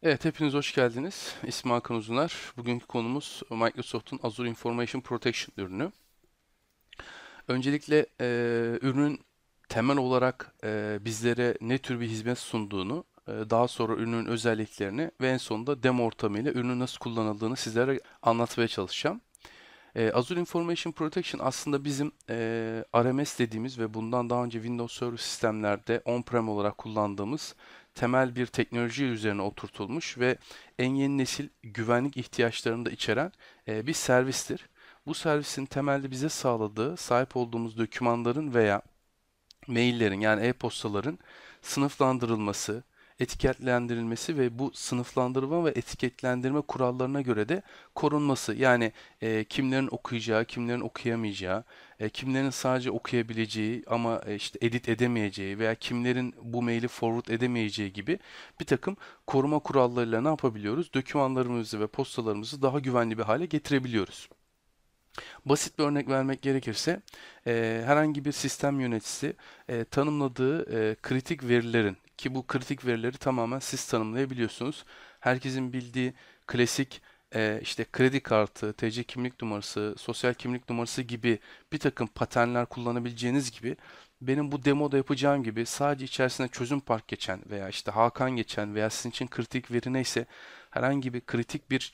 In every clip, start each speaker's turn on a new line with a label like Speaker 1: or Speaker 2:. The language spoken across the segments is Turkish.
Speaker 1: Evet, hepiniz hoş geldiniz. İsmim Hakan Uzuner. Bugünkü konumuz Microsoft'un Azure Information Protection ürünü. Öncelikle ürünün temel olarak bizlere ne tür bir hizmet sunduğunu, daha sonra ürünün özelliklerini ve en sonunda demo ortamıyla ürünün nasıl kullanıldığını sizlere anlatmaya çalışacağım. Azure Information Protection aslında bizim RMS dediğimiz ve bundan daha önce Windows Server sistemlerde on-prem olarak kullandığımız temel bir teknoloji üzerine oturtulmuş ve en yeni nesil güvenlik ihtiyaçlarını da içeren bir servistir. Bu servisin temelde bize sağladığı sahip olduğumuz dokümanların veya maillerin yani e-postaların sınıflandırılması, etiketlendirilmesi ve bu sınıflandırma ve etiketlendirme kurallarına göre de korunması. Yani kimlerin okuyacağı, kimlerin okuyamayacağı, kimlerin sadece okuyabileceği ama işte edit edemeyeceği veya kimlerin bu maili forward edemeyeceği gibi bir takım koruma kurallarıyla ne yapabiliyoruz? Dokümanlarımızı ve postalarımızı daha güvenli bir hale getirebiliyoruz. Basit bir örnek vermek gerekirse herhangi bir sistem yöneticisi tanımladığı kritik verilerin ki bu kritik verileri tamamen siz tanımlayabiliyorsunuz. Herkesin bildiği klasik işte kredi kartı, TC kimlik numarası, sosyal kimlik numarası gibi bir takım paternler kullanabileceğiniz gibi benim bu demoda yapacağım gibi sadece içerisinde çözüm park geçen veya işte Hakan geçen veya sizin için kritik veri neyse herhangi bir kritik bir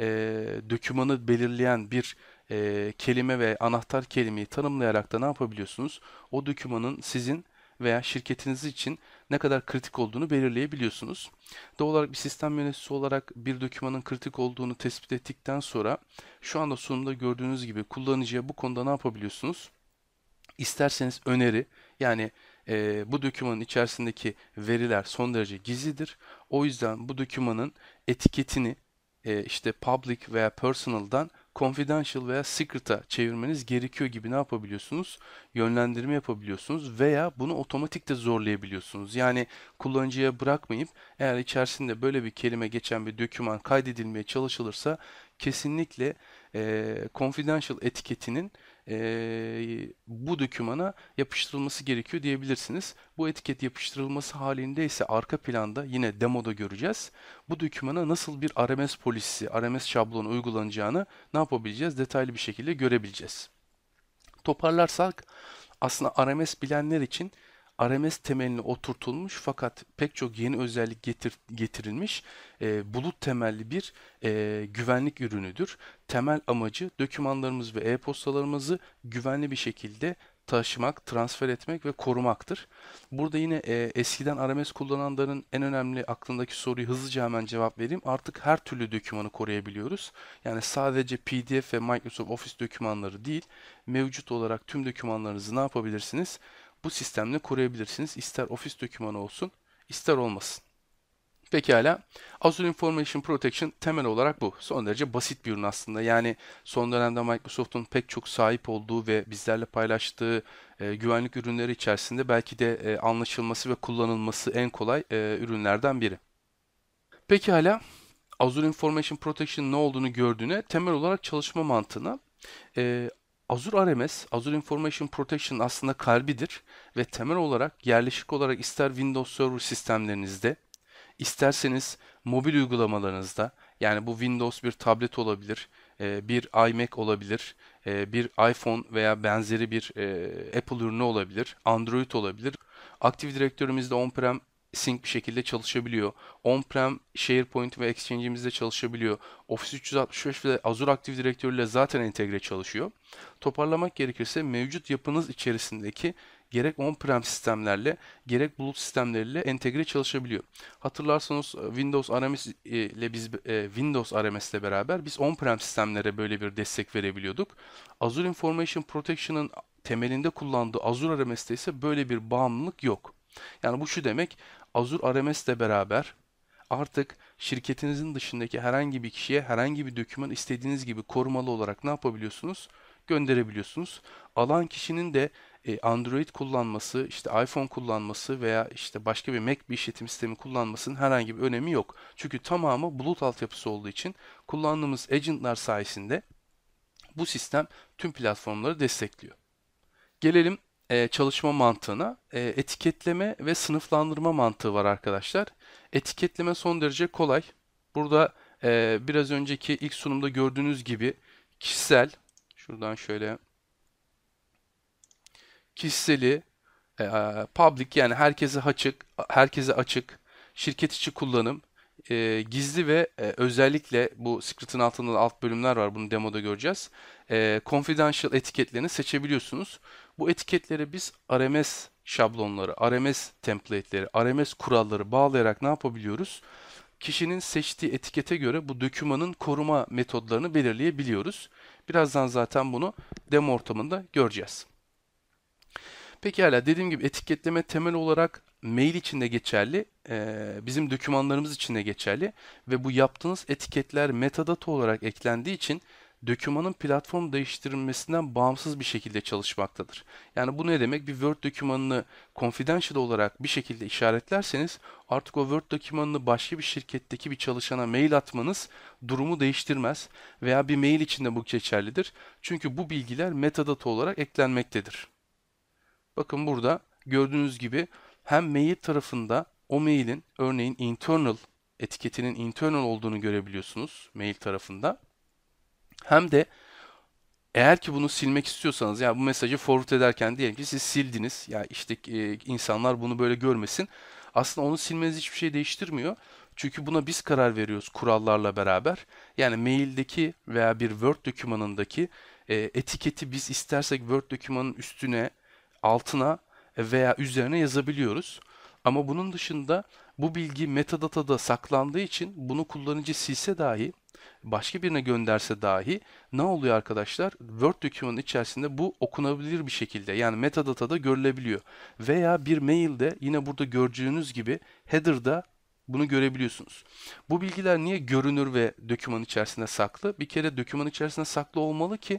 Speaker 1: dokümanı belirleyen bir kelime ve anahtar kelimeyi tanımlayarak da ne yapabiliyorsunuz? O dokümanın sizin veya şirketiniz için ne kadar kritik olduğunu belirleyebiliyorsunuz. Doğal olarak bir sistem yöneticisi olarak bir dokümanın kritik olduğunu tespit ettikten sonra şu anda sunumda gördüğünüz gibi kullanıcıya bu konuda ne yapabiliyorsunuz? İsterseniz öneri yani bu dokümanın içerisindeki veriler son derece gizlidir. O yüzden bu dokümanın etiketini işte public veya personal'dan confidential veya secret'a çevirmeniz gerekiyor gibi ne yapabiliyorsunuz? Yönlendirme yapabiliyorsunuz veya bunu otomatik de zorlayabiliyorsunuz. Yani kullanıcıya bırakmayıp eğer içerisinde böyle bir kelime geçen bir doküman kaydedilmeye çalışılırsa kesinlikle confidential etiketinin bu dokümana yapıştırılması gerekiyor diyebilirsiniz. Bu etiket yapıştırılması halinde ise arka planda yine demoda göreceğiz. Bu dokümana nasıl bir RMS polisi, RMS şablonu uygulanacağını ne yapabileceğiz? Detaylı bir şekilde görebileceğiz. Toparlarsak aslında RMS bilenler için RMS temeline oturtulmuş fakat pek çok yeni özellik getirilmiş bulut temelli bir güvenlik ürünüdür. Temel amacı dokümanlarımız ve e-postalarımızı güvenli bir şekilde taşımak, transfer etmek ve korumaktır. Burada yine eskiden RMS kullananların en önemli aklındaki soruyu hızlıca hemen cevap vereyim. Artık her türlü dokümanı koruyabiliyoruz. Yani sadece PDF ve Microsoft Office dokümanları değil, mevcut olarak tüm dokümanlarınızı ne yapabilirsiniz? Bu sistemle koruyabilirsiniz. İster Office dokümanı olsun, ister olmasın. Pekala. Azure Information Protection temel olarak bu. Son derece basit bir ürün aslında. Yani son dönemde Microsoft'un pek çok sahip olduğu ve bizlerle paylaştığı güvenlik ürünleri içerisinde belki de anlaşılması ve kullanılması en kolay ürünlerden biri. Pekala. Azure Information Protection ne olduğunu gördüğüne temel olarak çalışma mantığına Azure RMS, Azure Information Protection aslında kalbidir ve temel olarak yerleşik olarak ister Windows Server sistemlerinizde, isterseniz mobil uygulamalarınızda, yani bu Windows bir tablet olabilir, bir iMac olabilir, bir iPhone veya benzeri bir Apple ürünü olabilir, Android olabilir. Active Directory'mizde on-prem sync bir şekilde çalışabiliyor. On-prem SharePoint ve Exchange'imizde çalışabiliyor. Office 365 ve Azure Active Directory ile zaten entegre çalışıyor. Toparlamak gerekirse mevcut yapınız içerisindeki gerek on-prem sistemlerle gerek bulut sistemleriyle entegre çalışabiliyor. Hatırlarsanız Windows RMS ile Windows RMS ile beraber biz on-prem sistemlere böyle bir destek verebiliyorduk. Azure Information Protection'ın temelinde kullandığı Azure RMS'te ise böyle bir bağımlılık yok. Yani bu şu demek, Azure RMS ile beraber artık şirketinizin dışındaki herhangi bir kişiye herhangi bir doküman istediğiniz gibi korumalı olarak ne yapabiliyorsunuz? Gönderebiliyorsunuz. Alan kişinin de Android kullanması, işte iPhone kullanması veya işte başka bir Mac bir işletim sistemi kullanmasının herhangi bir önemi yok. Çünkü tamamı bulut altyapısı olduğu için kullandığımız agentlar sayesinde bu sistem tüm platformları destekliyor. Gelelim çalışma mantığına. Etiketleme ve sınıflandırma mantığı var arkadaşlar. Etiketleme son derece kolay. Burada biraz önceki ilk sunumda gördüğünüz gibi kişisel, şuradan şöyle kişiseli, public yani herkese açık, şirket içi kullanım, gizli ve özellikle bu secret'ın altında da alt bölümler var. Bunu demoda göreceğiz. Confidential etiketlerini seçebiliyorsunuz. Bu etiketleri biz RMS şablonları, RMS template'leri, RMS kuralları bağlayarak ne yapabiliyoruz? Kişinin seçtiği etikete göre bu dokümanın koruma metodlarını belirleyebiliyoruz. Birazdan zaten bunu demo ortamında göreceğiz. Pekala dediğim gibi etiketleme temel olarak mail için de geçerli, bizim dokümanlarımız için de geçerli ve bu yaptığınız etiketler metadata olarak eklendiği için dokümanın platform değiştirilmesinden bağımsız bir şekilde çalışmaktadır. Yani bu ne demek? Bir Word dokümanını confidential olarak bir şekilde işaretlerseniz artık o Word dokümanını başka bir şirketteki bir çalışana mail atmanız durumu değiştirmez veya bir mail için de bu geçerlidir. Çünkü bu bilgiler metadata olarak eklenmektedir. Bakın burada gördüğünüz gibi hem mail tarafında o mailin örneğin internal etiketinin internal olduğunu görebiliyorsunuz mail tarafında. Hem de eğer ki bunu silmek istiyorsanız yani bu mesajı forward ederken diyelim ki siz sildiniz. Ya işte insanlar bunu böyle görmesin. Aslında onu silmeniz hiçbir şey değiştirmiyor. Çünkü buna biz karar veriyoruz kurallarla beraber. Yani maildeki veya bir Word dokümanındaki etiketi biz istersek Word dokümanın üstüne, altına veya üzerine yazabiliyoruz. Ama bunun dışında bu bilgi metadatada saklandığı için bunu kullanıcı silse dahi, başka birine gönderse dahi ne oluyor arkadaşlar? Word dokümanın içerisinde bu okunabilir bir şekilde yani metadatada görülebiliyor. Veya bir mailde yine burada gördüğünüz gibi header'da bunu görebiliyorsunuz. Bu bilgiler niye görünür ve doküman içerisinde saklı? Bir kere doküman içerisinde saklı olmalı ki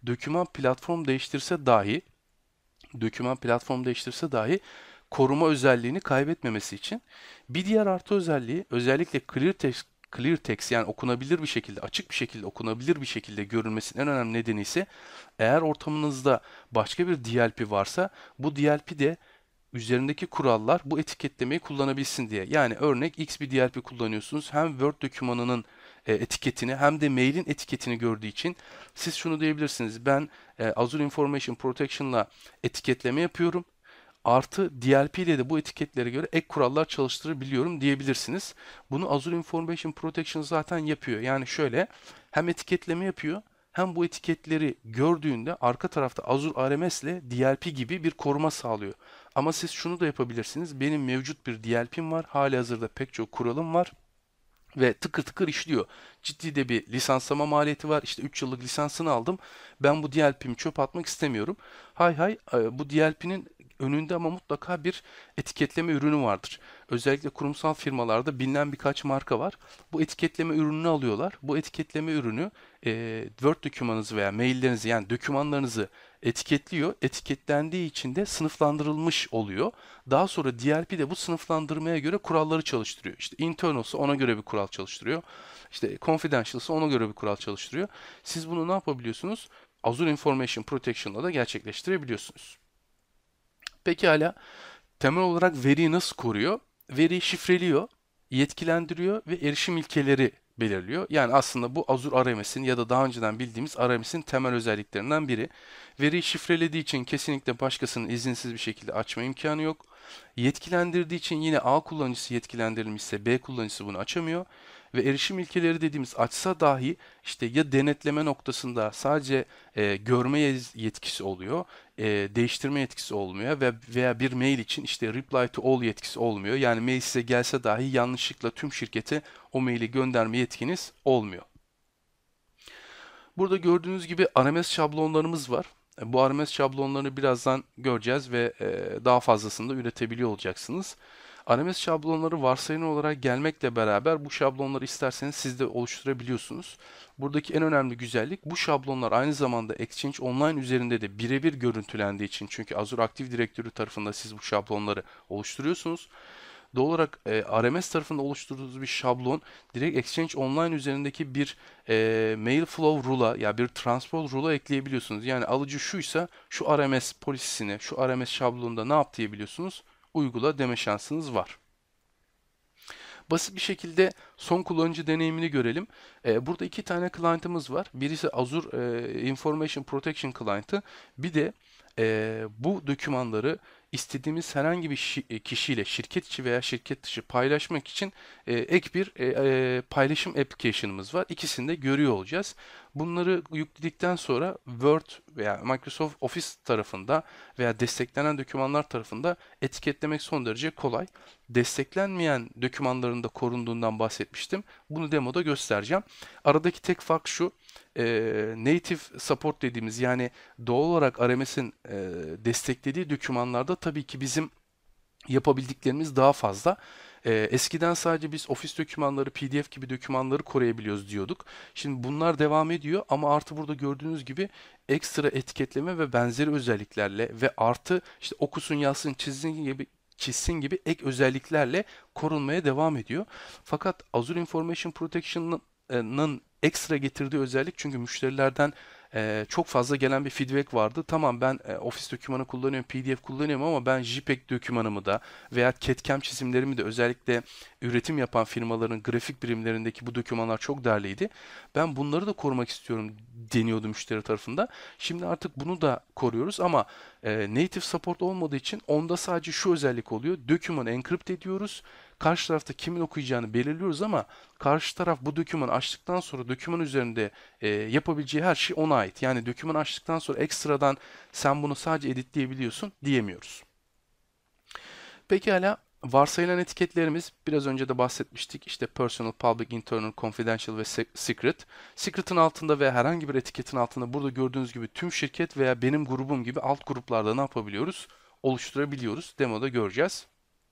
Speaker 1: doküman platform değiştirse dahi koruma özelliğini kaybetmemesi için. Bir diğer artı özelliği özellikle clear text yani okunabilir bir şekilde, açık bir şekilde okunabilir bir şekilde görülmesinin en önemli nedeni ise eğer ortamınızda başka bir DLP varsa bu DLP de üzerindeki kurallar bu etiketlemeyi kullanabilsin diye. Yani örnek X bir DLP kullanıyorsunuz. Hem Word dokümanının etiketini hem de mailin etiketini gördüğü için siz şunu diyebilirsiniz. Ben Azure Information Protection'la etiketleme yapıyorum. Artı DLP ile de bu etiketlere göre ek kurallar çalıştırabiliyorum diyebilirsiniz. Bunu Azure Information Protection zaten yapıyor. Yani şöyle hem etiketleme yapıyor hem bu etiketleri gördüğünde arka tarafta Azure RMS ile DLP gibi bir koruma sağlıyor. Ama siz şunu da yapabilirsiniz. Benim mevcut bir DLP'm var. Halihazırda pek çok kuralım var ve tıkır tıkır işliyor. Ciddi de bir lisanslama maliyeti var. İşte 3 yıllık lisansını aldım. Ben bu DLP'mi çöp atmak istemiyorum. Hay hay bu DLP'nin önünde ama mutlaka bir etiketleme ürünü vardır. Özellikle kurumsal firmalarda bilinen birkaç marka var. Bu etiketleme ürününü alıyorlar. Bu etiketleme ürünü Word dokümanınızı veya maillerinizi yani dokümanlarınızı etiketliyor. Etiketlendiği için de sınıflandırılmış oluyor. Daha sonra DLP de bu sınıflandırmaya göre kuralları çalıştırıyor. İşte internal'sa ona göre bir kural çalıştırıyor. İşte confidential'sa ona göre bir kural çalıştırıyor. Siz bunu ne yapabiliyorsunuz? Azure Information Protection'la da gerçekleştirebiliyorsunuz. Pekala, temel olarak veriyi nasıl koruyor? Veriyi şifreliyor, yetkilendiriyor ve erişim ilkeleri belirliyor. Yani aslında bu Azure RMS'in ya da daha önceden bildiğimiz RMS'in temel özelliklerinden biri. Veriyi şifrelediği için kesinlikle başkasının izinsiz bir şekilde açma imkanı yok. Yetkilendirdiği için yine A kullanıcısı yetkilendirilmişse B kullanıcısı bunu açamıyor. Ve erişim ilkeleri dediğimiz açsa dahi işte ya denetleme noktasında sadece görme yetkisi oluyor, değiştirme yetkisi olmuyor ve veya bir mail için işte reply to all yetkisi olmuyor. Yani mail size gelse dahi yanlışlıkla tüm şirkete o maili gönderme yetkiniz olmuyor. Burada gördüğünüz gibi RMS şablonlarımız var. Bu RMS şablonlarını birazdan göreceğiz ve daha fazlasını da üretebiliyor olacaksınız. RMS şablonları varsayılan olarak gelmekle beraber bu şablonları isterseniz siz de oluşturabiliyorsunuz. Buradaki en önemli güzellik bu şablonlar aynı zamanda Exchange Online üzerinde de birebir görüntülendiği için çünkü Azure Active Directory tarafında siz bu şablonları oluşturuyorsunuz. Doğal olarak RMS tarafında oluşturduğunuz bir şablon direkt Exchange Online üzerindeki bir mail flow rule'a ya bir transport rule'a ekleyebiliyorsunuz. Yani alıcı şuysa şu RMS polisini, şu RMS şablonunda ne yap diyebiliyorsunuz? Uygula deme şansınız var. Basit bir şekilde son kullanıcı deneyimini görelim. Burada iki tane client'ımız var. Birisi Azure Information Protection Client'ı. Bir de bu dokümanları istediğimiz herhangi bir kişiyle şirket içi veya şirket dışı paylaşmak için ek bir paylaşım application'ımız var. İkisini de görüyor olacağız. Bunları yükledikten sonra Word veya Microsoft Office tarafında veya desteklenen dokümanlar tarafında etiketlemek son derece kolay. Desteklenmeyen dokümanların da korunduğundan bahsetmiştim. Bunu demoda göstereceğim. Aradaki tek fark şu. Native support dediğimiz, yani doğal olarak RMS'in desteklediği dokümanlarda tabii ki bizim yapabildiklerimiz daha fazla. Eskiden sadece biz Office dokümanları, PDF gibi dokümanları koruyabiliyoruz diyorduk. Şimdi bunlar devam ediyor ama artı burada gördüğünüz gibi ekstra etiketleme ve benzeri özelliklerle ve artı işte okusun, yazsın, çizsin gibi ek özelliklerle korunmaya devam ediyor. Fakat Azure Information Protection'ın ekstra getirdiği özellik, çünkü müşterilerden çok fazla gelen bir feedback vardı. Tamam, ben Office dokümanı kullanıyorum, PDF kullanıyorum ama ben JPEG dokümanımı da veya CAD/CAM çizimlerimi de, özellikle üretim yapan firmaların grafik birimlerindeki bu dokümanlar çok değerliydi. Ben bunları da korumak istiyorum deniyordu müşteri tarafında. Şimdi artık bunu da koruyoruz ama native support olmadığı için onda sadece şu özellik oluyor. Dokümanı encrypt ediyoruz. Karşı tarafta kimin okuyacağını belirliyoruz ama karşı taraf bu dokümanı açtıktan sonra doküman üzerinde yapabileceği her şey ona ait. Yani dokümanı açtıktan sonra ekstradan sen bunu sadece editleyebiliyorsun diyemiyoruz. Pekala, varsayılan etiketlerimiz biraz önce de bahsetmiştik. İşte personal, public, internal, confidential ve secret. Secret'ın altında veya herhangi bir etiketin altında burada gördüğünüz gibi tüm şirket veya benim grubum gibi alt gruplarda ne yapabiliyoruz? Oluşturabiliyoruz. Demoda göreceğiz.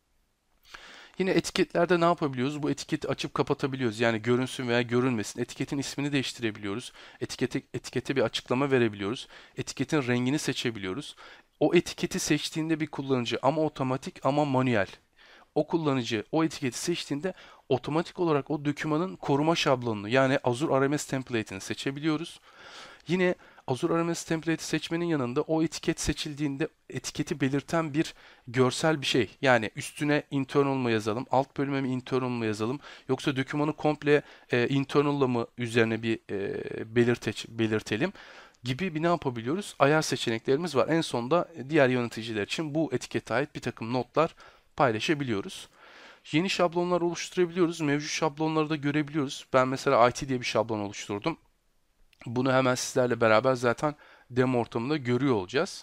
Speaker 1: Yine etiketlerde ne yapabiliyoruz? Bu etiketi açıp kapatabiliyoruz. Yani görünsün veya görünmesin. Etiketin ismini değiştirebiliyoruz. Etikete bir açıklama verebiliyoruz. Etiketin rengini seçebiliyoruz. O etiketi seçtiğinde bir kullanıcı, ama otomatik ama manuel, o kullanıcı o etiketi seçtiğinde otomatik olarak o dokümanın koruma şablonunu, yani Azure RMS template'ini seçebiliyoruz. Yine Azure RMS template'i seçmenin yanında o etiket seçildiğinde etiketi belirten bir görsel bir şey. Yani üstüne internal mı yazalım, alt bölüme mi internal mı yazalım, yoksa dokümanı komple internal'la mı üzerine bir belirtelim gibi bir ne yapabiliyoruz? Ayar seçeneklerimiz var. En sonda diğer yöneticiler için bu etikete ait bir takım notlar paylaşabiliyoruz. Yeni şablonlar oluşturabiliyoruz. Mevcut şablonları da görebiliyoruz. Ben mesela IT diye bir şablon oluşturdum. Bunu hemen sizlerle beraber zaten demo ortamında görüyor olacağız.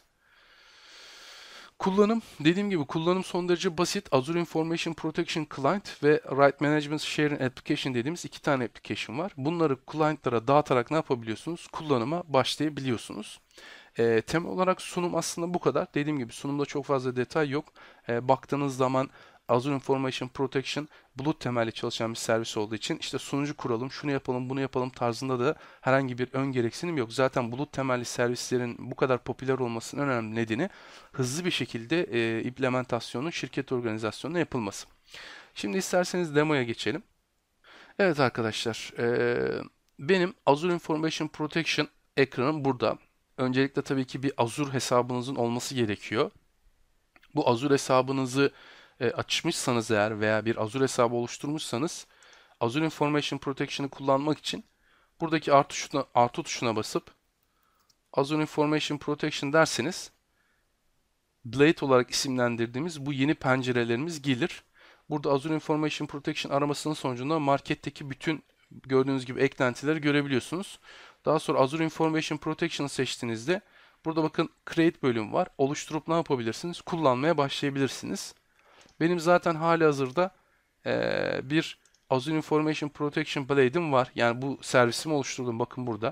Speaker 1: Kullanım, dediğim gibi kullanım son derece basit. Azure Information Protection Client ve Right Management Sharing Application dediğimiz iki tane application var. Bunları client'lara dağıtarak ne yapabiliyorsunuz? Kullanıma başlayabiliyorsunuz. Temel olarak sunum aslında bu kadar. Dediğim gibi sunumda çok fazla detay yok. Baktığınız zaman Azure Information Protection bulut temelli çalışan bir servis olduğu için işte sunucu kuralım, şunu yapalım, bunu yapalım tarzında da herhangi bir ön gereksinim yok. Zaten bulut temelli servislerin bu kadar popüler olmasının en önemli nedeni hızlı bir şekilde implementasyonun şirket organizasyonuna yapılması. Şimdi isterseniz demoya geçelim. Evet arkadaşlar, benim Azure Information Protection ekranım burada. Öncelikle tabii ki bir Azure hesabınızın olması gerekiyor. Bu Azure hesabınızı açmışsanız eğer veya bir Azure hesabı oluşturmuşsanız, Azure Information Protection'ı kullanmak için buradaki artı tuşuna basıp Azure Information Protection derseniz Blade olarak isimlendirdiğimiz bu yeni pencerelerimiz gelir. Burada Azure Information Protection aramasının sonucunda marketteki bütün gördüğünüz gibi eklentileri görebiliyorsunuz. Daha sonra Azure Information Protection seçtiğinizde burada bakın Create bölüm var. Oluşturup ne yapabilirsiniz? Kullanmaya başlayabilirsiniz. Benim zaten halihazırda bir Azure Information Protection Blade'im var. Yani bu servisimi oluşturdum. Bakın burada.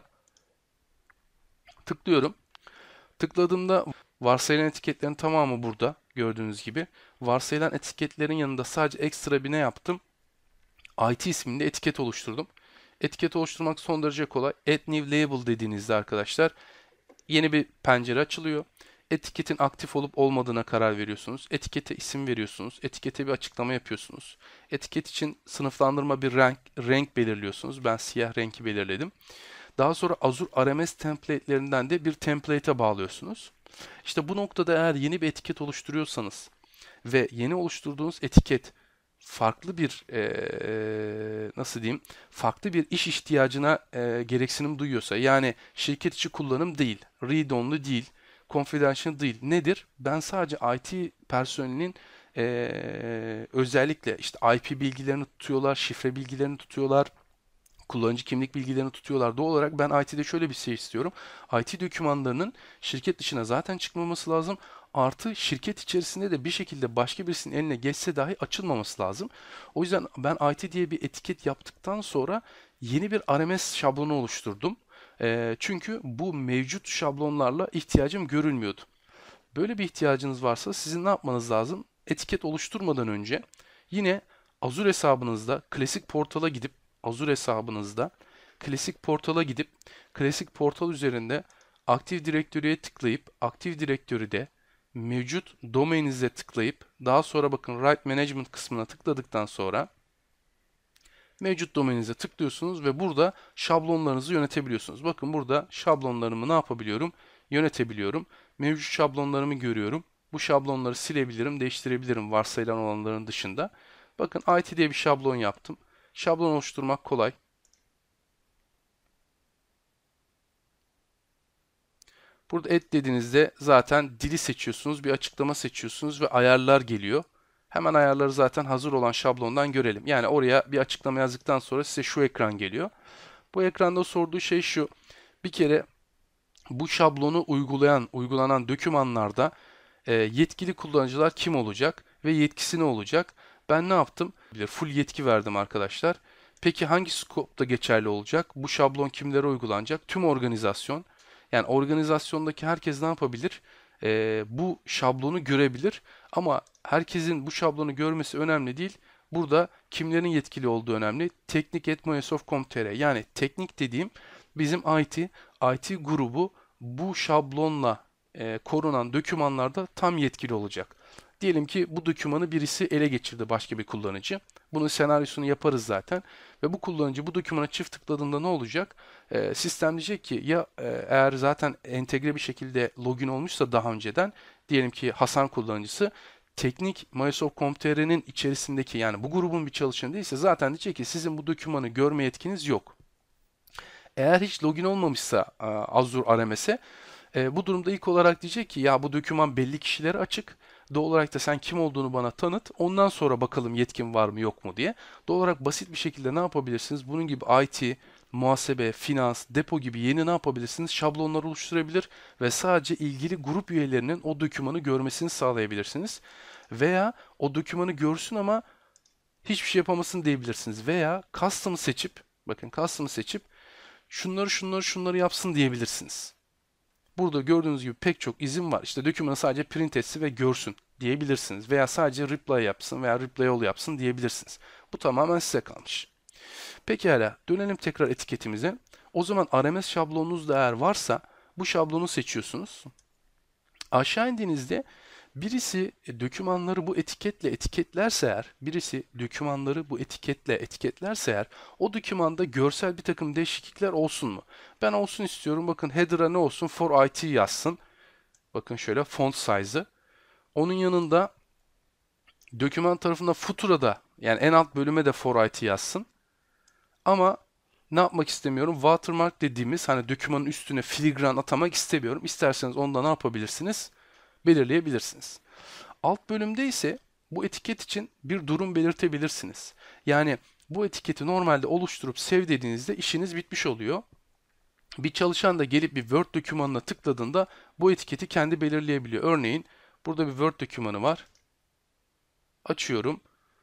Speaker 1: Tıklıyorum. Tıkladığımda varsayılan etiketlerin tamamı burada. Gördüğünüz gibi. Varsayılan etiketlerin yanında sadece ekstra bir ne yaptım? IT isminde etiket oluşturdum. Etiket oluşturmak son derece kolay. Add New Label dediğinizde arkadaşlar yeni bir pencere açılıyor. Etiketin aktif olup olmadığına karar veriyorsunuz. Etikete isim veriyorsunuz. Etikete bir açıklama yapıyorsunuz. Etiket için sınıflandırma bir renk belirliyorsunuz. Ben siyah renki belirledim. Daha sonra Azure RMS template'lerinden de bir template'e bağlıyorsunuz. İşte bu noktada eğer yeni bir etiket oluşturuyorsanız ve yeni oluşturduğunuz etiket farklı bir nasıl diyeyim, farklı bir iş ihtiyacına gereksinim duyuyorsa, yani şirket içi kullanım değil, read only değil, confidential değil, nedir? Ben sadece IT personelinin özellikle işte IP bilgilerini tutuyorlar, şifre bilgilerini tutuyorlar, kullanıcı kimlik bilgilerini tutuyorlar. Doğal olarak ben IT'de şöyle bir şey istiyorum. IT dokümanlarının şirket dışına zaten çıkmaması lazım. Artı şirket içerisinde de bir şekilde başka birisinin eline geçse dahi açılmaması lazım. O yüzden ben IT diye bir etiket yaptıktan sonra yeni bir RMS şablonu oluşturdum. Çünkü bu mevcut şablonlarla ihtiyacım görülmüyordu. Böyle bir ihtiyacınız varsa sizin ne yapmanız lazım? Etiket oluşturmadan önce yine Azure hesabınızda klasik portala gidip Azure hesabınızda klasik portala gidip klasik portal üzerinde Active Directory'ye tıklayıp Active Directory'de mevcut domaininize tıklayıp daha sonra bakın Right Management kısmına tıkladıktan sonra mevcut domaininize tıklıyorsunuz ve burada şablonlarınızı yönetebiliyorsunuz. Bakın burada şablonlarımı ne yapabiliyorum? Yönetebiliyorum. Mevcut şablonlarımı görüyorum. Bu şablonları silebilirim, değiştirebilirim varsayılan olanların dışında. Bakın IT diye bir şablon yaptım. Şablon oluşturmak kolay. Burada et dediğinizde zaten dili seçiyorsunuz, bir açıklama seçiyorsunuz ve ayarlar geliyor. Hemen ayarları zaten hazır olan şablondan görelim. Yani oraya bir açıklama yazdıktan sonra size şu ekran geliyor. Bu ekranda sorduğu şey şu. Bir kere bu şablonu uygulanan dokümanlarda yetkili kullanıcılar kim olacak ve yetkisi ne olacak? Ben ne yaptım? Full yetki verdim arkadaşlar. Peki hangi skopta geçerli olacak? Bu şablon kimlere uygulanacak? Tüm organizasyon. Yani organizasyondaki herkes ne yapabilir? Bu şablonu görebilir. Ama herkesin bu şablonu görmesi önemli değil. Burada kimlerin yetkili olduğu önemli. Teknik@microsoft.com.tr, yani teknik dediğim bizim IT grubu bu şablonla korunan dokümanlarda tam yetkili olacak. Diyelim ki bu dokümanı birisi ele geçirdi, başka bir kullanıcı. Bunun senaryosunu yaparız zaten. Ve bu kullanıcı bu dokümana çift tıkladığında ne olacak? Sistem diyecek ki ya eğer zaten entegre bir şekilde login olmuşsa daha önceden, diyelim ki Hasan kullanıcısı teknik Microsoft.com.tr'nin içerisindeki, yani bu grubun bir çalışanı değilse zaten diyecek ki sizin bu dokümanı görme yetkiniz yok. Eğer hiç login olmamışsa Azure RMS'e, bu durumda ilk olarak diyecek ki ya bu doküman belli kişilere açık. Doğal olarak da sen kim olduğunu bana tanıt. Ondan sonra bakalım yetkin var mı yok mu diye. Doğal olarak basit bir şekilde ne yapabilirsiniz? Bunun gibi IT, muhasebe, finans, depo gibi yeni ne yapabilirsiniz? Şablonlar oluşturabilir ve sadece ilgili grup üyelerinin o dokümanı görmesini sağlayabilirsiniz. Veya o dokümanı görsün ama hiçbir şey yapamasın diyebilirsiniz. Veya custom'ı seçip, bakın custom'ı seçip şunları yapsın diyebilirsiniz. Burada gördüğünüz gibi pek çok izin var. İşte dokümanı sadece print etsin ve görsün diyebilirsiniz. Veya sadece reply yapsın veya reply all yapsın diyebilirsiniz. Bu tamamen size kalmış. Pekala, dönelim tekrar etiketimize. O zaman RMS şablonunuz da eğer varsa bu şablonu seçiyorsunuz. Aşağı indiğinizde birisi dokümanları bu etiketle etiketlerse eğer, birisi dokümanları bu etiketle etiketlerse eğer, o dokümanda görsel bir takım değişiklikler olsun mu? Ben olsun istiyorum. Bakın header'a ne olsun? For IT yazsın. Bakın şöyle font size'ı. Onun yanında doküman tarafında footer'a da, yani en alt bölüme de for IT yazsın. Ama ne yapmak istemiyorum? Watermark dediğimiz hani dokümanın üstüne filigran atamak istemiyorum. İsterseniz onda ne yapabilirsiniz? Belirleyebilirsiniz. Alt bölümde ise bu etiket için bir durum belirtebilirsiniz. Yani bu etiketi normalde oluşturup save dediğinizde işiniz bitmiş oluyor. Bir çalışan da gelip bir Word dokümanına tıkladığında bu etiketi kendi belirleyebiliyor. Örneğin burada bir Word dokümanı var. Açıyorum.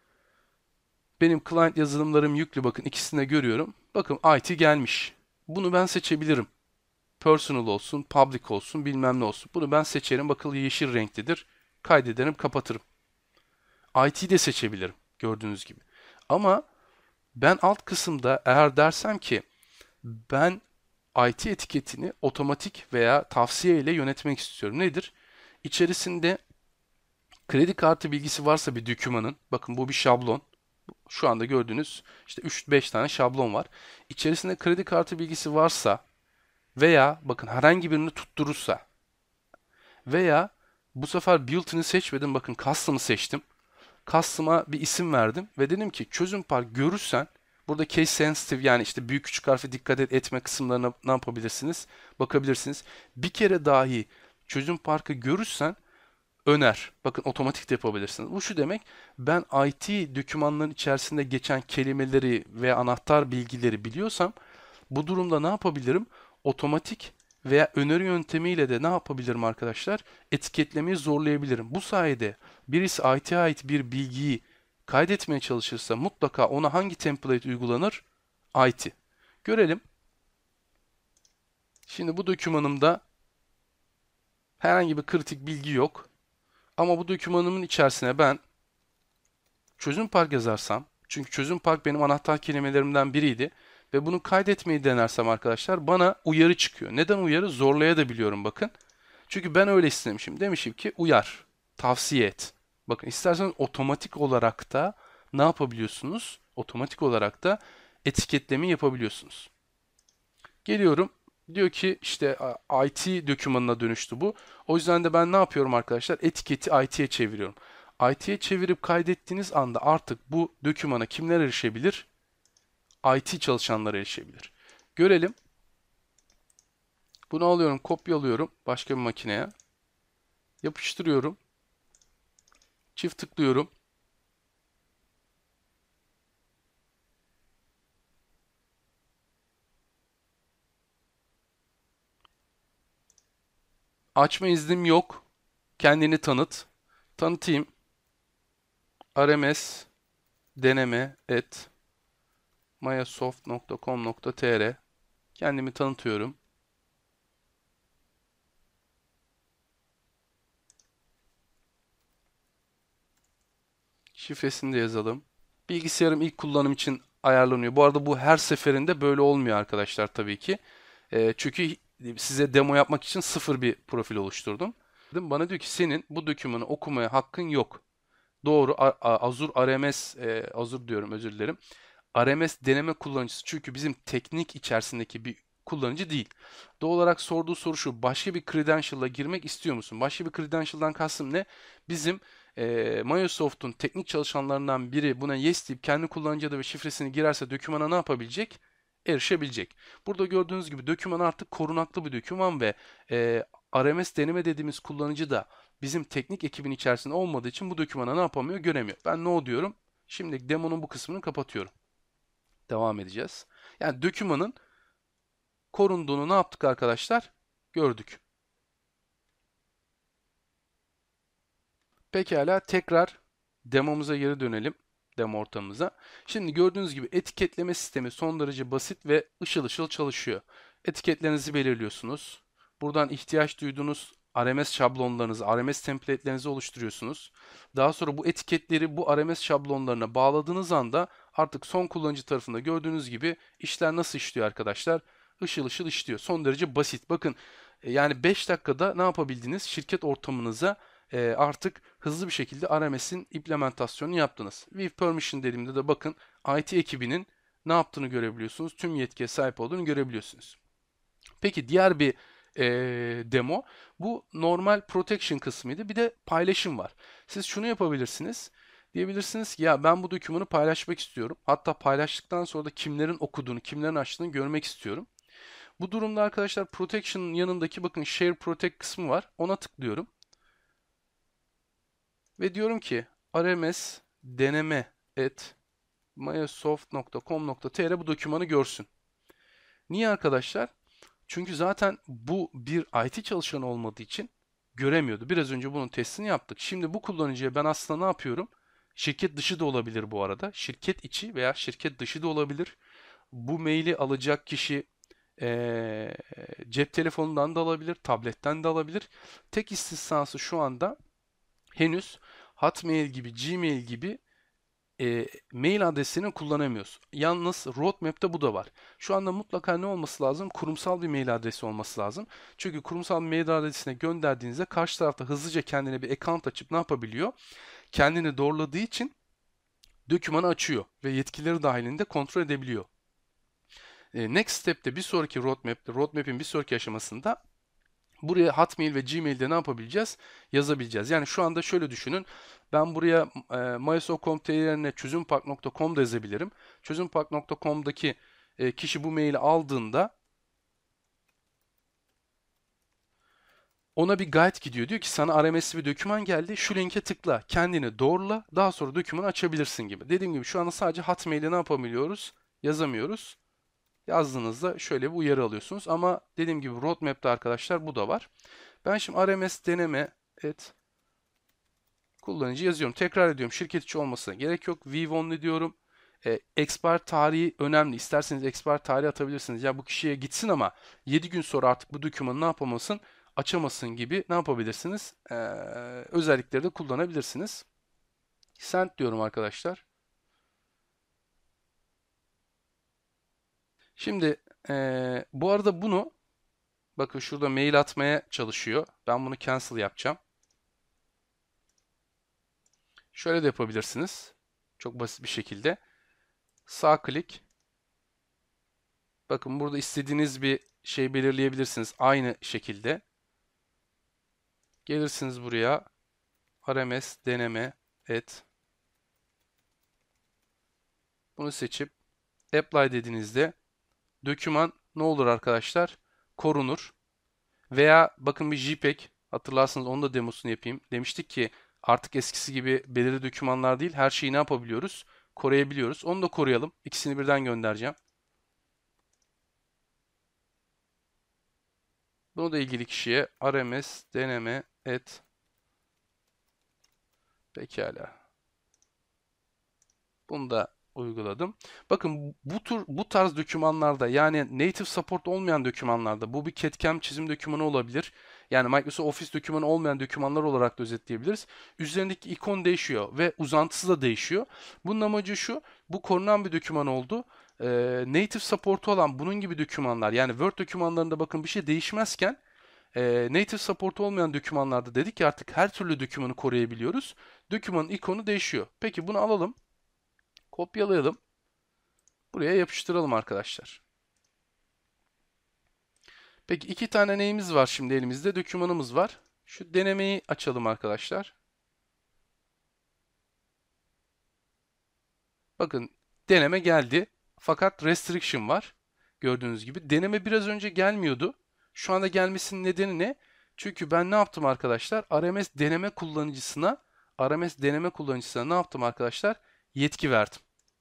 Speaker 1: Benim client yazılımlarım yüklü, bakın ikisini de görüyorum. Bakın IT gelmiş. Bunu ben seçebilirim. Personal olsun, public olsun, bilmem ne olsun. Bunu ben seçerim. Bakın yeşil renklidir. Kaydederim, kapatırım. IT de seçebilirim gördüğünüz gibi. Ama ben alt kısımda eğer dersem ki ben IT etiketini otomatik veya tavsiye ile yönetmek istiyorum. Nedir? İçerisinde kredi kartı bilgisi varsa bir dokümanın, bakın bu bir şablon. Şu anda gördüğünüz işte 3-5 tane şablon var. İçerisinde kredi kartı bilgisi varsa veya bakın herhangi birini tutturursa veya bu sefer built-in'i seçmedim, bakın custom'ı seçtim. Custom'a bir isim verdim ve dedim ki çözüm park görürsen burada case sensitive yani işte büyük küçük harfe dikkat etme kısımlarına ne yapabilirsiniz? Bakabilirsiniz. Bir kere dahi çözüm parkı görürsen öner. Bakın otomatik de yapabilirsiniz. Bu şu demek, ben IT dokümanların içerisinde geçen kelimeleri ve anahtar bilgileri biliyorsam bu durumda ne yapabilirim? Otomatik veya öneri yöntemiyle de ne yapabilirim arkadaşlar? Etiketlemeyi zorlayabilirim. Bu sayede birisi IT'ye ait bir bilgiyi kaydetmeye çalışırsa mutlaka ona hangi template uygulanır? IT. Görelim. Şimdi bu dokümanımda herhangi bir kritik bilgi yok. Ama bu dokümanımın içerisine ben çözüm park yazarsam, çünkü çözüm park benim anahtar kelimelerimden biriydi ve bunu kaydetmeyi denersem arkadaşlar bana uyarı çıkıyor. Neden uyarı? Zorlayabiliyorum bakın. Çünkü ben öyle istemişim. Demişim ki uyar, tavsiye et. Bakın isterseniz otomatik olarak da ne yapabiliyorsunuz? Otomatik olarak da etiketleme yapabiliyorsunuz. Geliyorum. Diyor ki işte IT dokümanına dönüştü bu. O yüzden de ben ne yapıyorum arkadaşlar? Etiketi IT'ye çeviriyorum. IT'ye çevirip kaydettiğiniz anda artık bu dokümana kimler erişebilir? IT çalışanları erişebilir. Görelim. Bunu alıyorum, kopyalıyorum başka bir makineye. Yapıştırıyorum. Çift tıklıyorum. Açma iznim yok. Kendini tanıt. Tanıtayım. RMS deneme et mayasoft.com.tr. Kendimi tanıtıyorum. Şifresini de yazalım. Bilgisayarım ilk kullanım için ayarlanıyor. Bu arada bu her seferinde böyle olmuyor arkadaşlar tabii ki. Çünkü size demo yapmak için sıfır bir profil oluşturdum. Bana diyor ki senin bu dokümanı okumaya hakkın yok. Doğru. Azure RMS, Azure diyorum özür dilerim. RMS deneme kullanıcısı çünkü bizim teknik içerisindeki bir kullanıcı değil. Doğal olarak sorduğu soru şu: başka bir credential'la girmek istiyor musun? Başka bir credential'dan kastım ne? Bizim Microsoft'un teknik çalışanlarından biri buna yes deyip kendi kullanıcı adı ve şifresini girerse dokümana ne yapabilecek? Erişebilecek. Burada gördüğünüz gibi doküman artık korunaklı bir doküman ve RMS deneme dediğimiz kullanıcı da bizim teknik ekibin içerisinde olmadığı için bu dokümana ne yapamıyor? Göremiyor. Ben no diyorum. Şimdi demonun bu kısmını kapatıyorum. Devam edeceğiz. Yani dokümanın korunduğunu ne yaptık arkadaşlar? Gördük. Pekala tekrar demomuza geri dönelim. Demo ortamımıza. Şimdi gördüğünüz gibi etiketleme sistemi son derece basit ve ışıl ışıl çalışıyor. Etiketlerinizi belirliyorsunuz. Buradan ihtiyaç duyduğunuz RMS şablonlarınızı, RMS template'lerinizi oluşturuyorsunuz. Daha sonra bu etiketleri bu RMS şablonlarına bağladığınız anda artık son kullanıcı tarafında gördüğünüz gibi işler nasıl işliyor arkadaşlar? Işıl ışıl işliyor. Son derece basit. Bakın yani 5 dakikada ne yapabildiniz? Şirket ortamınıza artık hızlı bir şekilde RMS'in implementasyonunu yaptınız. With Permission dediğimde de bakın IT ekibinin ne yaptığını görebiliyorsunuz. Tüm yetkiye sahip olduğunu görebiliyorsunuz. Peki diğer bir demo bu normal protection kısmıydı. Bir de paylaşım var. Siz şunu yapabilirsiniz. Diyebilirsiniz ki ya ben bu dokümanı paylaşmak istiyorum. Hatta paylaştıktan sonra da kimlerin okuduğunu, kimlerin açtığını görmek istiyorum. Bu durumda arkadaşlar protection'ın yanındaki bakın share protect kısmı var. Ona tıklıyorum. Ve diyorum ki rms deneme et mayasoft.com.tr bu dokümanı görsün. Niye arkadaşlar? Çünkü zaten bu bir IT çalışanı olmadığı için göremiyordu. Biraz önce bunun testini yaptık. Şimdi bu kullanıcıya ben aslında ne yapıyorum? Şirket dışı da olabilir bu arada. Şirket içi veya şirket dışı da olabilir. Bu maili alacak kişi cep telefonundan da alabilir, tabletten de alabilir. Tek istisnası şu anda henüz Hotmail gibi, Gmail gibi mail adresini kullanamıyoruz. Yalnız roadmap'te bu da var. Şu anda mutlaka ne olması lazım? Kurumsal bir mail adresi olması lazım. Çünkü kurumsal bir mail adresine gönderdiğinizde karşı tarafta hızlıca kendine bir account açıp ne yapabiliyor? Kendini doğruladığı için dokümanı açıyor ve yetkileri dahilinde kontrol edebiliyor. Next step'te bir sonraki roadmap'in bir sonraki aşamasında Buraya Hotmail ve Gmail'de ne yapabileceğiz? Yazabileceğiz. Yani şu anda şöyle düşünün. Ben buraya myoso.com.tr yerine çözümpark.com da yazabilirim. Çözümpark.com'daki kişi bu maili aldığında ona bir guide gidiyor. Diyor ki sana RMS'li bir doküman geldi. Şu linke tıkla. Kendini doğrula. Daha sonra dokümanı açabilirsin gibi. Dediğim gibi şu anda sadece Hotmail'de ne yapabiliyoruz? Yazamıyoruz. Yazdığınızda şöyle bir uyarı alıyorsunuz. Ama dediğim gibi roadmap'te arkadaşlar bu da var. Ben şimdi RMS deneme et kullanıcı yazıyorum. Tekrar ediyorum. Şirket içi olmasına gerek yok. View only diyorum. Expire tarihi önemli. İsterseniz expire tarihi atabilirsiniz. Ya bu kişiye gitsin ama 7 gün sonra artık bu dokümanı ne yapamasın? Açamasın gibi ne yapabilirsiniz? Özellikleri de kullanabilirsiniz. Send diyorum arkadaşlar. Şimdi bu arada bunu bakın şurada mail atmaya çalışıyor. Ben bunu cancel yapacağım. Şöyle de yapabilirsiniz. Çok basit bir şekilde. Sağ klik. Bakın burada istediğiniz bir şey belirleyebilirsiniz. Aynı şekilde. Gelirsiniz buraya. RMS deneme et. Bunu seçip apply dediğinizde doküman ne olur arkadaşlar? Korunur. Veya bakın bir JPEG hatırlarsanız onun da demosunu yapayım. Demiştik ki artık eskisi gibi belirli dokümanlar değil her şeyi ne yapabiliyoruz? Koruyabiliyoruz. Onu da koruyalım. İkisini birden göndereceğim. Bunu da ilgili kişiye RMS deneme et. Pekala. Bunu da uyguladım. Bakın bu tarz dokümanlarda yani native support olmayan dokümanlarda bu bir CAD/CAM çizim dokümanı olabilir. Yani Microsoft Office dokümanı olmayan dokümanlar olarak da özetleyebiliriz. Üzerindeki ikon değişiyor ve uzantısı da değişiyor. Bunun amacı şu, bu korunan bir doküman oldu. Native support'u olan bunun gibi dokümanlar yani Word dokümanlarında bakın bir şey değişmezken native support olmayan dokümanlarda dedik ki artık her türlü dokümanı koruyabiliyoruz. Dokümanın ikonu değişiyor. Peki bunu alalım. Kopyalayalım. Buraya yapıştıralım arkadaşlar. Peki iki tane neyimiz var şimdi elimizde? Dokümanımız var. Şu denemeyi açalım arkadaşlar. Bakın deneme geldi. Fakat restriction var. Gördüğünüz gibi. Deneme biraz önce gelmiyordu. Şu anda gelmesinin nedeni ne? Çünkü ben ne yaptım arkadaşlar? RMS deneme kullanıcısına ne yaptım arkadaşlar? Yetki verdim.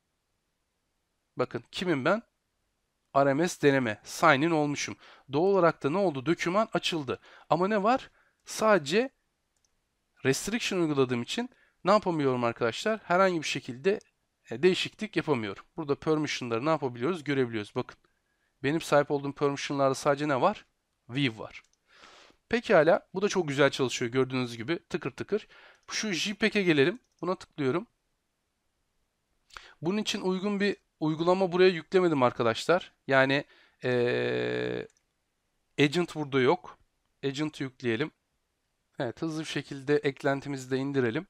Speaker 1: Bakın kimim ben? RMS deneme. Sign in olmuşum. Doğal olarak da ne oldu? Doküman açıldı. Ama ne var? Sadece restriction uyguladığım için ne yapamıyorum arkadaşlar? Herhangi bir şekilde değişiklik yapamıyorum. Burada permission'ları ne yapabiliyoruz? Görebiliyoruz. Bakın. Benim sahip olduğum permission'larda sadece ne var? View var. Pekala. Bu da çok güzel çalışıyor gördüğünüz gibi. Tıkır tıkır. Şu JPEG'e gelelim. Buna tıklıyorum. Bunun için uygun bir uygulama buraya yüklemedim arkadaşlar. Yani Agent burada yok. Agent yükleyelim. Evet, hızlı bir şekilde eklentimizi de indirelim.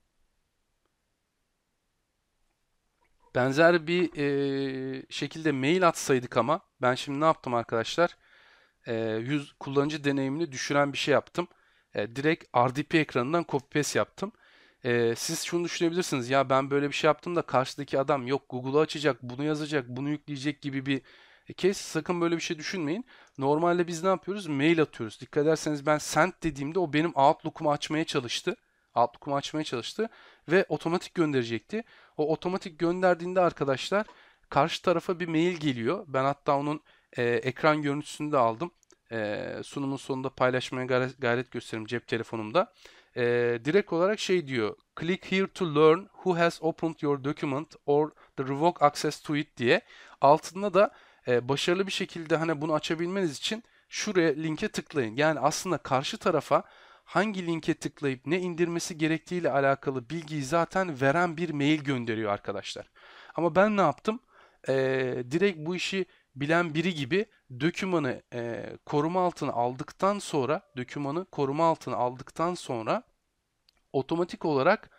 Speaker 1: Benzer bir şekilde mail atsaydık ama ben şimdi ne yaptım arkadaşlar? Yüz kullanıcı deneyimini düşüren bir şey yaptım. Direkt RDP ekranından copy paste yaptım. Siz şunu düşünebilirsiniz. Ya ben böyle bir şey yaptım da karşıdaki adam yok Google'u açacak, bunu yazacak, bunu yükleyecek gibi bir case. Sakın böyle bir şey düşünmeyin. Normalde biz ne yapıyoruz? Mail atıyoruz. Dikkat ederseniz ben send dediğimde o benim Outlook'umu açmaya çalıştı. Outlook'umu açmaya çalıştı ve otomatik gönderecekti. O otomatik gönderdiğinde arkadaşlar karşı tarafa bir mail geliyor. Ben hatta onun ekran görüntüsünü de aldım. Sunumun sonunda paylaşmaya gayret gösteririm cep telefonumda. Direkt olarak şey diyor. Click here to learn who has opened your document or the revoke access to it diye. Altında da başarılı bir şekilde hani bunu açabilmeniz için şuraya linke tıklayın. Yani aslında karşı tarafa hangi linke tıklayıp ne indirmesi gerektiğiyle alakalı bilgiyi zaten veren bir mail gönderiyor arkadaşlar. Ama ben ne yaptım? Direkt bu işi bilen biri gibi dokümanı koruma altına aldıktan sonra otomatik olarak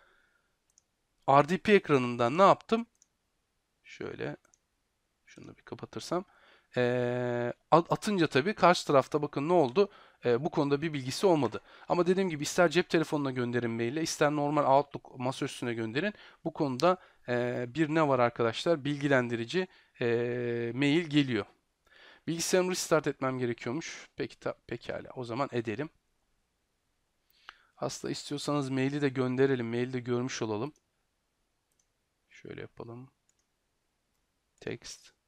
Speaker 1: RDP ekranından ne yaptım? Şöyle şunu da bir kapatırsam. Atınca tabii karşı tarafta bakın ne oldu? Bu konuda bir bilgisi olmadı. Ama dediğim gibi ister cep telefonuna gönderin maille, ister normal Outlook masaüstüne gönderin. Bu konuda bir ne var arkadaşlar? Bilgilendirici mail geliyor. Bilgisayarımı restart etmem gerekiyormuş. Peki, pekala. O zaman edelim. Aslında istiyorsanız maili de gönderelim. Maili de görmüş olalım. Şöyle yapalım. Text.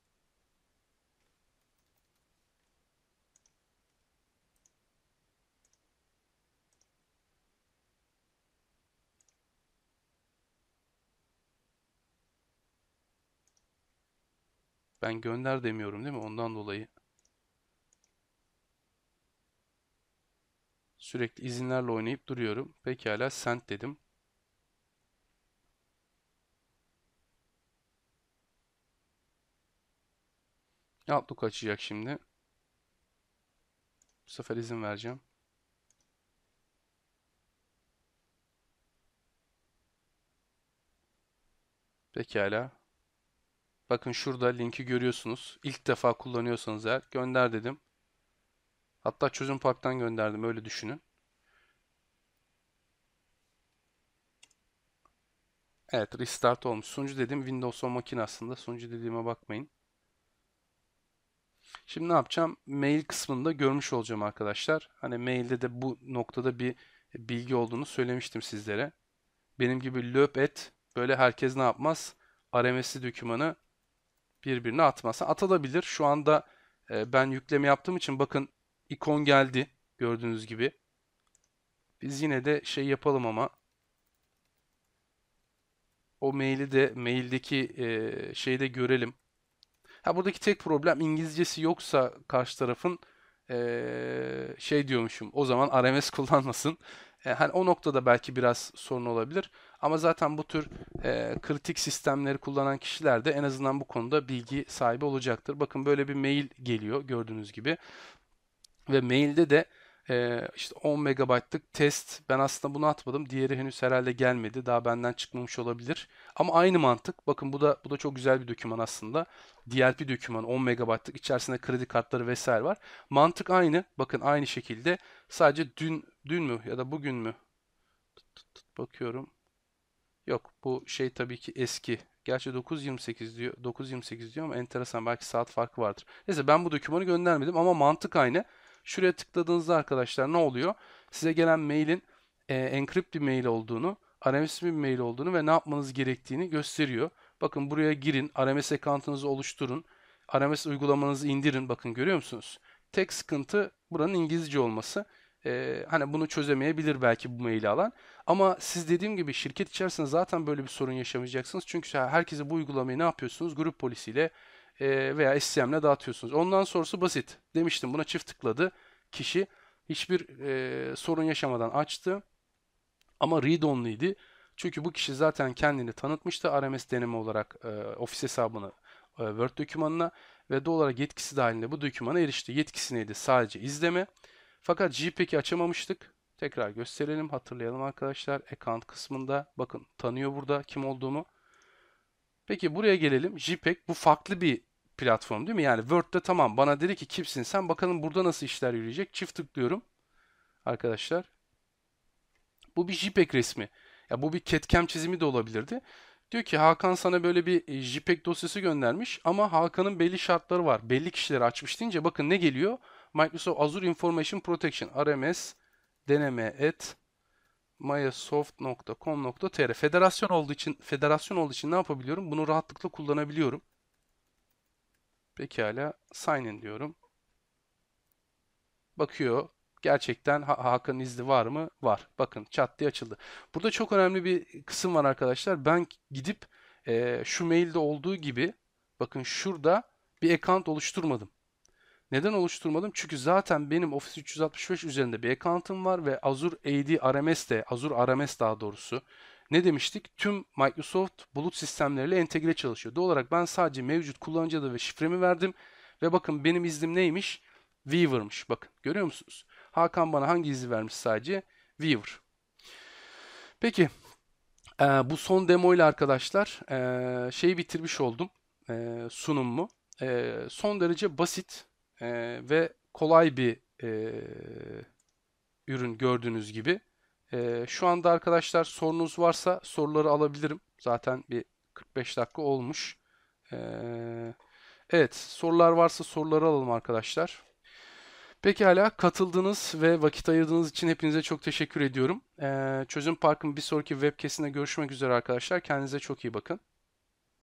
Speaker 1: Ben gönder demiyorum değil mi? Ondan dolayı sürekli izinlerle oynayıp duruyorum. Pekala send dedim. Outlook açacak şimdi. Bu sefer izin vereceğim. Pekala. Bakın şurada linki görüyorsunuz. İlk defa kullanıyorsanız eğer gönder dedim. Hatta çözüm parktan gönderdim, öyle düşünün. Evet, restart olmuş. Sunucu dedim. Windows 10 makine aslında. Sunucu dediğime bakmayın. Şimdi ne yapacağım? Mail kısmında görmüş olacağım arkadaşlar. Hani mailde de bu noktada bir bilgi olduğunu söylemiştim sizlere. Benim gibi löp et. Böyle herkes ne yapmaz? RMS'i dokümanı birbirine atmaz. Atabilir. Şu anda ben yükleme yaptığım için bakın ikon geldi. Gördüğünüz gibi. Biz yine de şey yapalım ama o maili de maildeki şeyi de görelim. Ha, buradaki tek problem İngilizcesi yoksa karşı tarafın şey diyormuşum. O zaman RMS kullanmasın. Hani o noktada belki biraz sorun olabilir. Ama zaten bu tür kritik sistemleri kullanan kişiler de en azından bu konuda bilgi sahibi olacaktır. Bakın böyle bir mail geliyor gördüğünüz gibi. Ve mailde de işte 10 megabaytlık test. Ben aslında bunu atmadım. Diğeri henüz herhalde gelmedi. Daha benden çıkmamış olabilir. Ama aynı mantık. Bakın bu da çok güzel bir doküman aslında. DLP doküman 10 megabaytlık. İçerisinde kredi kartları vesaire var. Mantık aynı. Bakın aynı şekilde. Sadece dün mü ya da bugün mü? Bakıyorum. Yok, bu şey tabii ki eski. Gerçi 9.28 diyor. 9.28 diyor ama enteresan, belki saat farkı vardır. Neyse, ben bu dokümanı göndermedim ama mantık aynı. Şuraya tıkladığınızda arkadaşlar ne oluyor? Size gelen mailin encrypt bir mail olduğunu, RMS bir mail olduğunu ve ne yapmanız gerektiğini gösteriyor. Bakın buraya girin, RMS account'unuzu oluşturun, RMS uygulamanızı indirin. Bakın görüyor musunuz? Tek sıkıntı buranın İngilizce olması. Hani bunu çözemeyebilir belki bu maili alan. Ama siz dediğim gibi şirket içerisinde zaten böyle bir sorun yaşamayacaksınız. Çünkü herkese bu uygulamayı ne yapıyorsunuz? Grup polisiyle veya SCM'le dağıtıyorsunuz. Ondan sonrası basit. Demiştim, buna çift tıkladı. Kişi hiçbir sorun yaşamadan açtı. Ama read-only'ydi. Çünkü bu kişi zaten kendini tanıtmıştı RMS deneme olarak ofis hesabını Word dokümanına ve doğal olarak yetkisi dahilinde bu dokümana erişti. Yetkisi neydi? Sadece izleme. Fakat JPEG'i açamamıştık. Tekrar gösterelim, hatırlayalım arkadaşlar. Account kısmında bakın tanıyor burada kim olduğumu. Peki buraya gelelim. JPEG bu farklı bir platform değil mi? Yani Word'de tamam, bana dedi ki kimsin sen, bakalım burada nasıl işler yürüyecek. Çift tıklıyorum arkadaşlar. Bu bir JPEG resmi. Ya bu bir CAD/CAM çizimi de olabilirdi. Diyor ki Hakan sana böyle bir JPEG dosyası göndermiş ama Hakan'ın belli şartları var. Belli kişileri açmış deyince bakın ne geliyor? Microsoft Azure Information Protection RMS deneme et microsoft.com.tr federasyon olduğu için ne yapabiliyorum? Bunu rahatlıkla kullanabiliyorum. Pekala sign in diyorum. Bakıyor. Gerçekten Hakan'ın izni var mı? Var. Bakın çat diye açıldı. Burada çok önemli bir kısım var arkadaşlar. Ben gidip şu mailde olduğu gibi bakın şurada bir account oluşturmadım. Neden oluşturmadım? Çünkü zaten benim Office 365 üzerinde bir account'ım var ve Azure AD RMS de, Azure RMS daha doğrusu, ne demiştik? Tüm Microsoft bulut sistemleriyle entegre çalışıyor. Doğal olarak ben sadece mevcut kullanıcı adı ve şifremi verdim ve bakın benim iznim neymiş? Weaver'mış. Bakın görüyor musunuz? Hakan bana hangi izni vermiş sadece? Weaver. Peki bu son demo ile arkadaşlar şeyi bitirmiş oldum, sunumumu. Son derece basit ve kolay bir ürün gördüğünüz gibi. Şu anda arkadaşlar sorunuz varsa soruları alabilirim. Zaten bir 45 dakika olmuş. Evet, sorular varsa soruları alalım arkadaşlar. Pekala, katıldığınız ve vakit ayırdığınız için hepinize çok teşekkür ediyorum. Çözüm Park'ın bir sonraki webcast'inde görüşmek üzere arkadaşlar. Kendinize çok iyi bakın.